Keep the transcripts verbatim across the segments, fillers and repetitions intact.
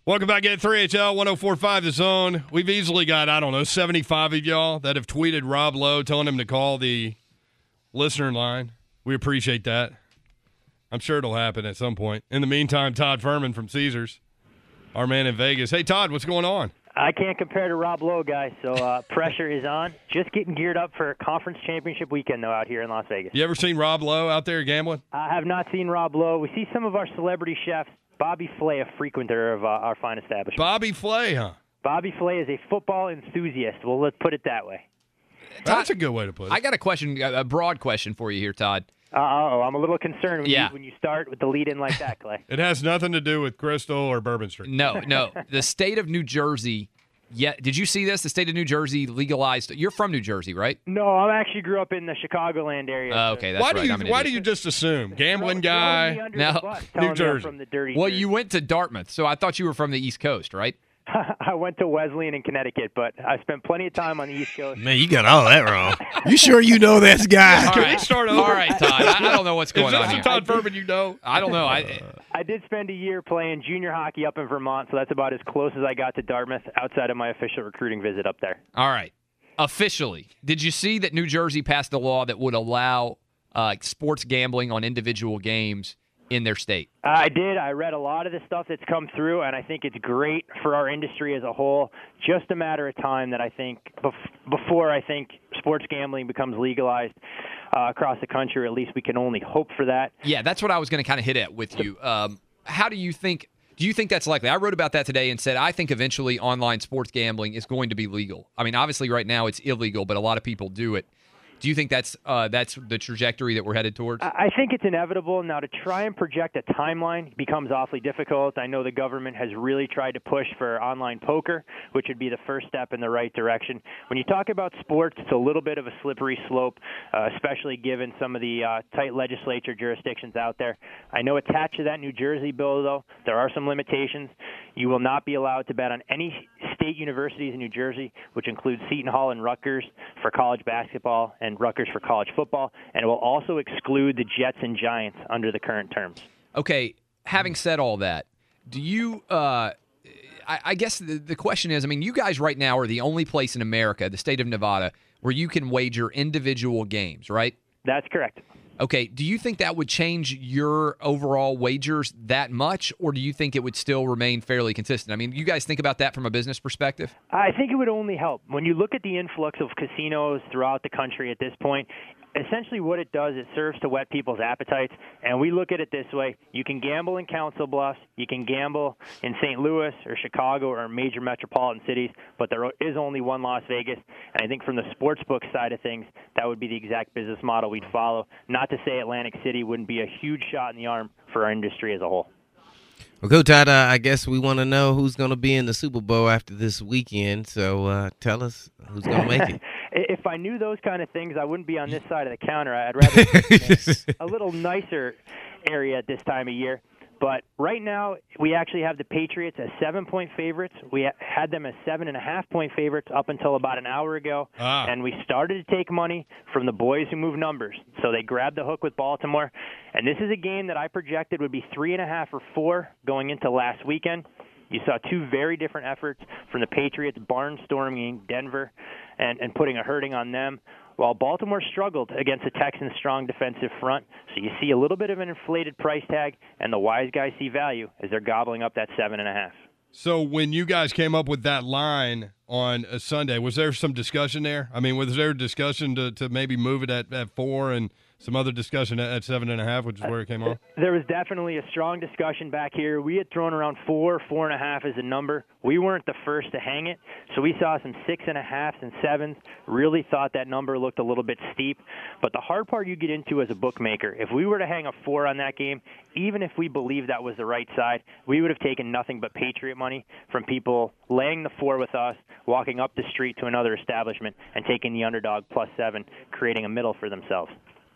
Welcome back at three H L one oh four point five The Zone. We've easily got, I don't know, seventy-five of y'all that have tweeted Rob Lowe telling him to call the listener line. We appreciate that. I'm sure it'll happen at some point. In the meantime, Todd Furman from Caesars, our man in Vegas. Hey, Todd, what's going on? I can't compare to Rob Lowe, guys, so uh, pressure is on. Just getting geared up for conference championship weekend, though, out here in Las Vegas. You ever seen Rob Lowe out there gambling? I have not seen Rob Lowe. We see some of our celebrity chefs. Bobby Flay, a frequenter of uh, our fine establishment. Bobby Flay, huh? Bobby Flay is a football enthusiast. Well, let's put it that way. That's a good way to put it. I got a question, a broad question for you here, Todd. Uh-oh, I'm a little concerned when, yeah. you, when you start with the lead-in like that, Clay. It has nothing to do with Crystal or Bourbon Street. No, no. The state of New Jersey, yeah, did you see this? The state of New Jersey legalized. You're from New Jersey, right? No, I actually grew up in the Chicagoland area. Uh, okay, that's why right. do you I'm an Why idiot. do you just assume gambling Throw- throwing me guy? under No. the bus, New telling me I'm Jersey. from the dirty Well, Jersey. you went to Dartmouth, so I thought you were from the East Coast, right? I went to Wesleyan in Connecticut, but I spent plenty of time on the East Coast. Man, you got all that wrong. You sure you know this guy? All Can right. we start over? All right, Todd. I, I don't know what's going Is this on the here. Todd Furman you know? I don't know. I, I did spend a year playing junior hockey up in Vermont, so that's about as close as I got to Dartmouth outside of my official recruiting visit up there. all right. Officially, did you see that New Jersey passed a law that would allow uh, sports gambling on individual games in their state? I did. I read a lot of the stuff that's come through, and I think it's great for our industry as a whole. Just a matter of time that I think bef- before I think sports gambling becomes legalized uh, across the country, or at least we can only hope for that. Yeah, that's what I was going to kind of hit at with you. Um, how do you think? Do you think that's likely? I wrote about that today and said I think eventually online sports gambling is going to be legal. I mean, obviously right now it's illegal, but a lot of people do it. Do you think that's uh, that's the trajectory that we're headed towards? I think it's inevitable. Now, to try and project a timeline becomes awfully difficult. I know the government has really tried to push for online poker, which would be the first step in the right direction. When you talk about sports, it's a little bit of a slippery slope, uh, especially given some of the uh, tight legislature jurisdictions out there. I know attached to that New Jersey bill, though, there are some limitations. You will not be allowed to bet on any state universities in New Jersey, which includes Seton Hall and Rutgers for college basketball and Rutgers for college football, and it will also exclude the Jets and Giants under the current terms. Okay, having said all that, do you uh, I, I guess the, the question is, I mean, you guys right now are the only place in America, the state of Nevada, where you can wager individual games, right? That's correct. Okay, do you think that would change your overall wagers that much, or do you think it would still remain fairly consistent? I mean, you guys think about that from a business perspective? I think it would only help. When you look at the influx of casinos throughout the country at this point, essentially what it does, it serves to whet people's appetites. And we look at it this way. You can gamble in Council Bluffs. You can gamble in Saint Louis or Chicago or major metropolitan cities, but there is only one Las Vegas. And I think from the sportsbook side of things, that would be the exact business model we'd follow. Not to say Atlantic City wouldn't be a huge shot in the arm for our industry as a whole. Well, Coach Todd, uh, I guess we want to know who's going to be in the Super Bowl after this weekend. So uh, tell us who's going to make it. If I knew those kind of things, I wouldn't be on this side of the counter. I'd rather be in a little nicer area at this time of year. But right now, we actually have the Patriots as seven-point favorites. We had them as seven and a half point favorites up until about an hour ago, Ah. and we started to take money from the boys who move numbers. So they grabbed the hook with Baltimore, and this is a game that I projected would be three and a half or four going into last weekend. You saw two very different efforts from the Patriots barnstorming Denver and, and putting a hurting on them, while Baltimore struggled against the Texans' strong defensive front. So you see a little bit of an inflated price tag, and the wise guys see value as they're gobbling up that seven and a half. So when you guys came up with that line on a Sunday, was there some discussion there? I mean, was there a discussion to, to maybe move it at, at four and some other discussion at, at seven and a half, which is where it came off? There was definitely a strong discussion back here. We had thrown around four, four and a half as a number. We weren't the first to hang it, so we saw some six and a halves and sevens. Really thought that number looked a little bit steep. But the hard part you get into as a bookmaker, if we were to hang a four on that game, even if we believed that was the right side, we would have taken nothing but Patriot money from people laying the four with us, walking up the street to another establishment, and taking the underdog plus seven, creating a middle for themselves.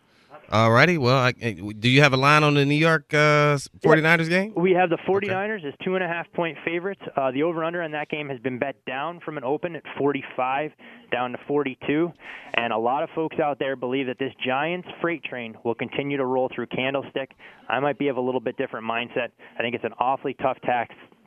All righty. Well, I, do you have a line on the New York uh, 49ers game? We have the 49ers as two and a half point favorites. Uh, the over-under on that game has been bet down from an open at forty-five down to forty-two. And a lot of folks out there believe that this Giants freight train will continue to roll through Candlestick. I might be of a little bit different mindset. I think it's an awfully tough task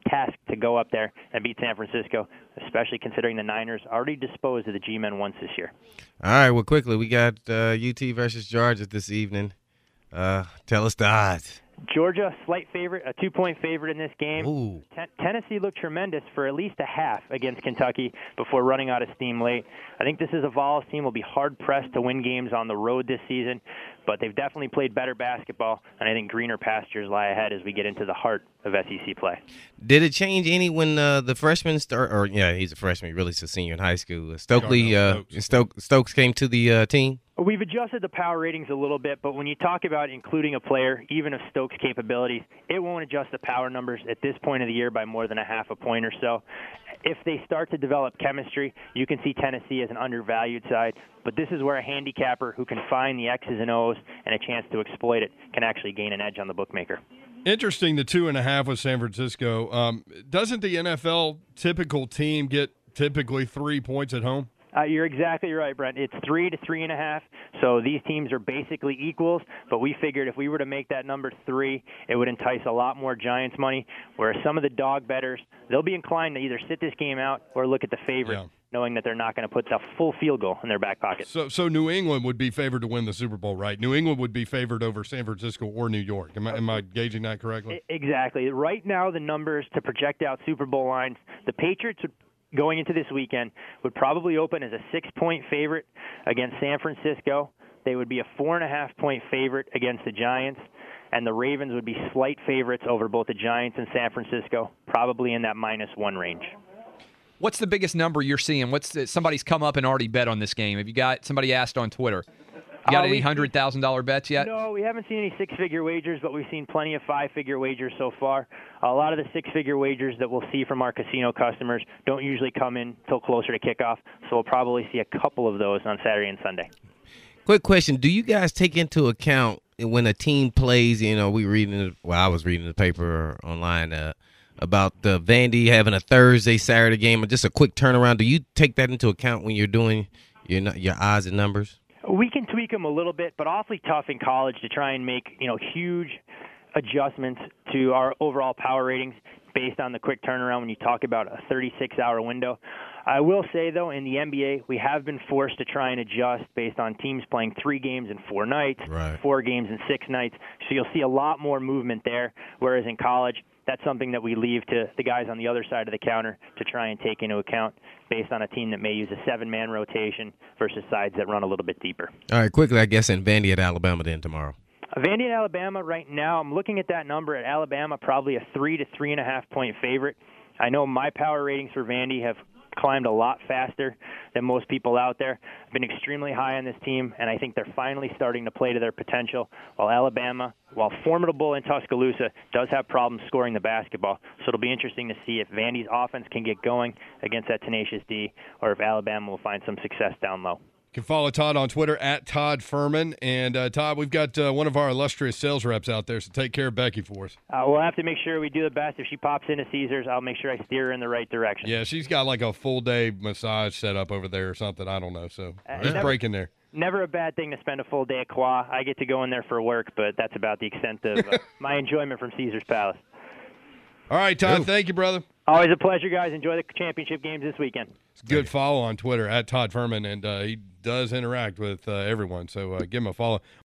task to go up there and beat San Francisco, especially considering the Niners already disposed of the G-men once this year. All right, well, quickly, we got uh, U T versus Georgia this evening. Uh, tell us the odds. Georgia, slight favorite, a two-point favorite in this game. Ooh. Ten- Tennessee looked tremendous for at least a half against Kentucky before running out of steam late. I think this is a Vols team will be hard-pressed to win games on the road this season, but they've definitely played better basketball, and I think greener pastures lie ahead as we get into the heart of S E C play. Did it change any when uh, the freshmen start? Or yeah, he's a freshman. Really, he's a senior in high school. Stokely, uh, Stokes. Stokes came to the uh, team. We've adjusted the power ratings a little bit, but when you talk about including a player, even of Stokes' capabilities, it won't adjust the power numbers at this point of the year by more than a half a point or so. If they start to develop chemistry, you can see Tennessee as an undervalued side, but this is where a handicapper who can find the X's and O's and a chance to exploit it can actually gain an edge on the bookmaker. Interesting, the two and a half with San Francisco. Um, doesn't the N F L typical team get typically three points at home? Uh, you're exactly right, Brent. It's three to three and a half. So these teams are basically equals, but we figured if we were to make that number three, it would entice a lot more Giants money, whereas some of the dog bettors, they'll be inclined to either sit this game out or look at the favorite, yeah, knowing that they're not going to put the full field goal in their back pocket. So so New England would be favored to win the Super Bowl, right? New England would be favored over San Francisco or New York. Am I, am I gauging that correctly? Exactly. Right now, the numbers to project out Super Bowl lines, the Patriots would going into this weekend would probably open as a six-point favorite against San Francisco. They would be a four-and-a-half-point favorite against the Giants, and the Ravens would be slight favorites over both the Giants and San Francisco, probably in that minus one range. What's the biggest number you're seeing? What's the, somebody's come up and already bet on this game? Have you got somebody asked on Twitter? You got uh, any one hundred thousand dollars bets yet? No, we haven't seen any six-figure wagers, but we've seen plenty of five-figure wagers so far. A lot of the six-figure wagers that we'll see from our casino customers don't usually come in till closer to kickoff, so we'll probably see a couple of those on Saturday and Sunday. Quick question. Do you guys take into account when a team plays, you know, we reading, well, I was reading the paper online uh, about the Vandy having a Thursday, Saturday game, or just a quick turnaround. Do you take that into account when you're doing your, your odds and numbers? We can tweak them a little bit, but awfully tough in college to try and make, you know, huge adjustments to our overall power ratings based on the quick turnaround when you talk about a thirty-six hour window. I will say, though, in the N B A, we have been forced to try and adjust based on teams playing three games in four nights, right, four games in six nights. So you'll see a lot more movement there, whereas in college, that's something that we leave to the guys on the other side of the counter to try and take into account based on a team that may use a seven-man rotation versus sides that run a little bit deeper. All right, quickly, I guess, in Vandy at Alabama then tomorrow. Vandy at Alabama right now, I'm looking at that number at Alabama, probably a three to three and a half point favorite. I know my power ratings for Vandy have climbed a lot faster than most people out there. I've been extremely high on this team, and I think they're finally starting to play to their potential, while Alabama, while formidable in Tuscaloosa, does have problems scoring the basketball. So it'll be interesting to see if Vandy's offense can get going against that tenacious D, or if Alabama will find some success down low. You can follow Todd on Twitter at Todd Furman. And, uh, Todd, we've got uh, one of our illustrious sales reps out there, so take care of Becky for us. Uh, we'll have to make sure we do the best. If she pops into Caesars, I'll make sure I steer her in the right direction. Yeah, she's got like a full-day massage set up over there or something. I don't know. So Uh, just never- break in there. Never a bad thing to spend a full day at Qua. I get to go in there for work, but that's about the extent of uh, my enjoyment from Caesars Palace. All right, Todd, Ooh. thank you, brother. Always a pleasure, guys. Enjoy the championship games this weekend. It's a good follow on Twitter at Todd Furman, and uh, he does interact with uh, everyone, so uh, give him a follow.